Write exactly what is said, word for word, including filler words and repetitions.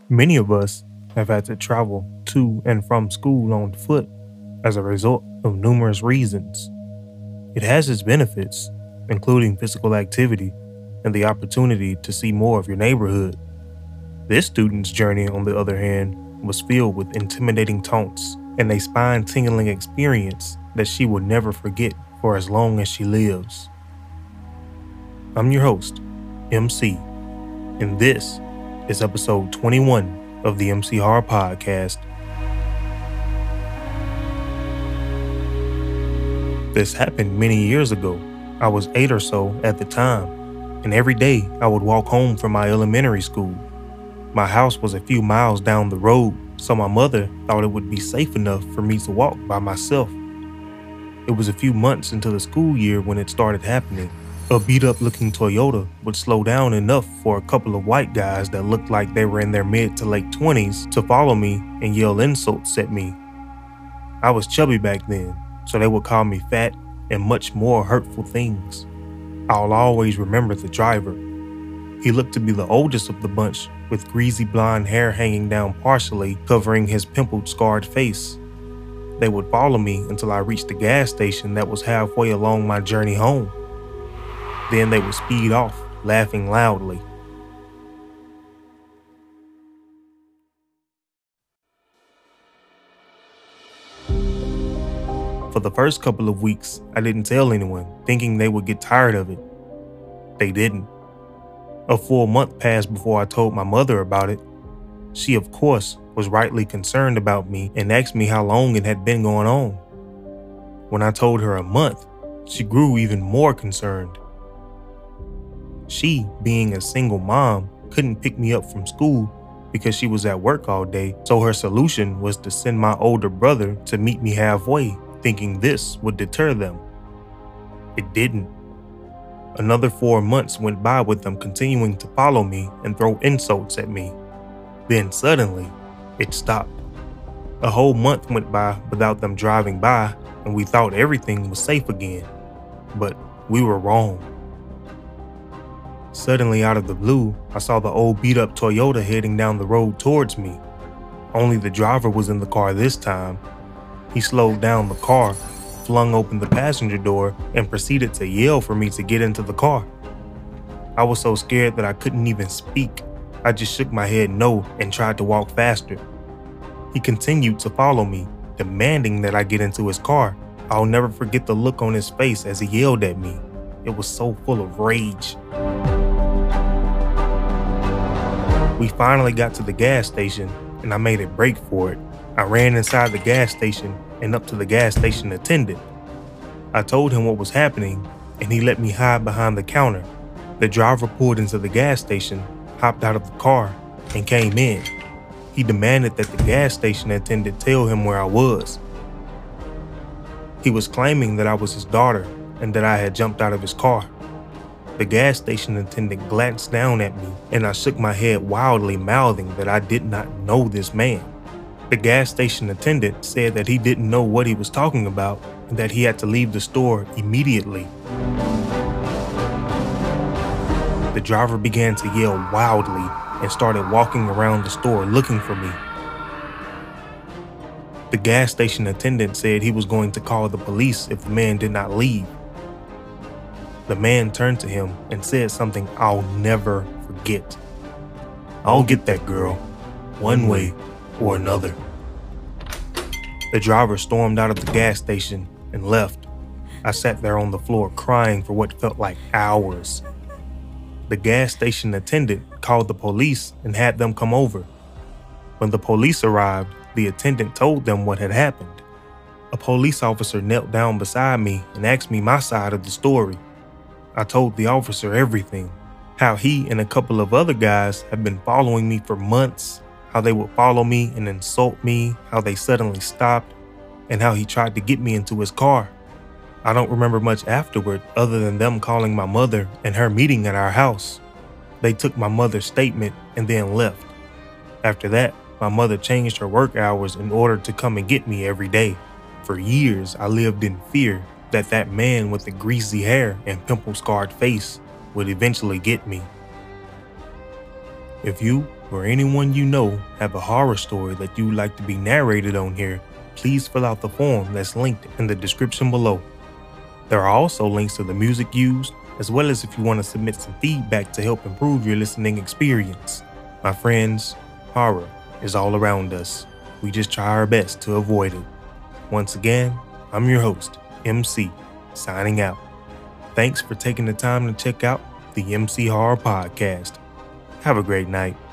Many of us have had to travel to and from school on foot as a result of numerous reasons. It has its benefits, including physical activity and the opportunity to see more of your neighborhood. This student's journey, on the other hand, was filled with intimidating taunts and a spine-tingling experience that she will never forget for as long as she lives. I'm your host, M C, and this is episode twenty-one of the M C Horror Podcast. This happened many years ago. I was eight or so at the time, and every day I would walk home from my elementary school. My house was a few miles down the road, so my mother thought it would be safe enough for me to walk by myself. It was a few months into the school year when it started happening. A beat-up looking Toyota would slow down enough for a couple of white guys that looked like they were in their mid to late twenties to follow me and yell insults at me. I was chubby back then, so they would call me fat and much more hurtful things. I'll always remember the driver. He looked to be the oldest of the bunch, with greasy blonde hair hanging down partially, covering his pimpled, scarred face. They would follow me until I reached the gas station that was halfway along my journey home. Then they would speed off, laughing loudly. For the first couple of weeks, I didn't tell anyone, thinking they would get tired of it. They didn't. A full month passed before I told my mother about it. She, of course, was rightly concerned about me and asked me how long it had been going on. When I told her a month, she grew even more concerned. She, being a single mom, couldn't pick me up from school because she was at work all day, so her solution was to send my older brother to meet me halfway, thinking this would deter them. It didn't. Another four months went by with them continuing to follow me and throw insults at me. Then suddenly, it stopped. A whole month went by without them driving by, and we thought everything was safe again. But we were wrong. Suddenly, out of the blue, I saw the old beat-up Toyota heading down the road towards me. Only the driver was in the car this time. He slowed down the car, flung open the passenger door, and proceeded to yell for me to get into the car. I was so scared that I couldn't even speak. I just shook my head no and tried to walk faster. He continued to follow me, demanding that I get into his car. I'll never forget the look on his face as he yelled at me. It was so full of rage. We finally got to the gas station, and I made a break for it. I ran inside the gas station and up to the gas station attendant. I told him what was happening, and he let me hide behind the counter. The driver pulled into the gas station, hopped out of the car, and came in. He demanded that the gas station attendant tell him where I was. He was claiming that I was his daughter and that I had jumped out of his car. The gas station attendant glanced down at me, and I shook my head wildly, mouthing that I did not know this man. The gas station attendant said that he didn't know what he was talking about and that he had to leave the store immediately. The driver began to yell wildly and started walking around the store looking for me. The gas station attendant said he was going to call the police if the man did not leave. The man turned to him and said something I'll never forget. "I'll get that girl, one way or another." The driver stormed out of the gas station and left. I sat there on the floor crying for what felt like hours. The gas station attendant called the police and had them come over. When the police arrived, the attendant told them what had happened. A police officer knelt down beside me and asked me my side of the story. I told the officer everything, how he and a couple of other guys had been following me for months, how they would follow me and insult me, how they suddenly stopped, and how he tried to get me into his car. I don't remember much afterward other than them calling my mother and her meeting at our house. They took my mother's statement and then left. After that, my mother changed her work hours in order to come and get me every day. For years, I lived in fear that that man with the greasy hair and pimple-scarred face would eventually get me. If you or anyone you know have a horror story that you'd like to be narrated on here, please fill out the form that's linked in the description below. There are also links to the music used, as well as if you want to submit some feedback to help improve your listening experience. My friends, horror is all around us. We just try our best to avoid it. Once again, I'm your host, M C, signing out. Thanks for taking the time to check out the M C Horror Podcast. Have a great night.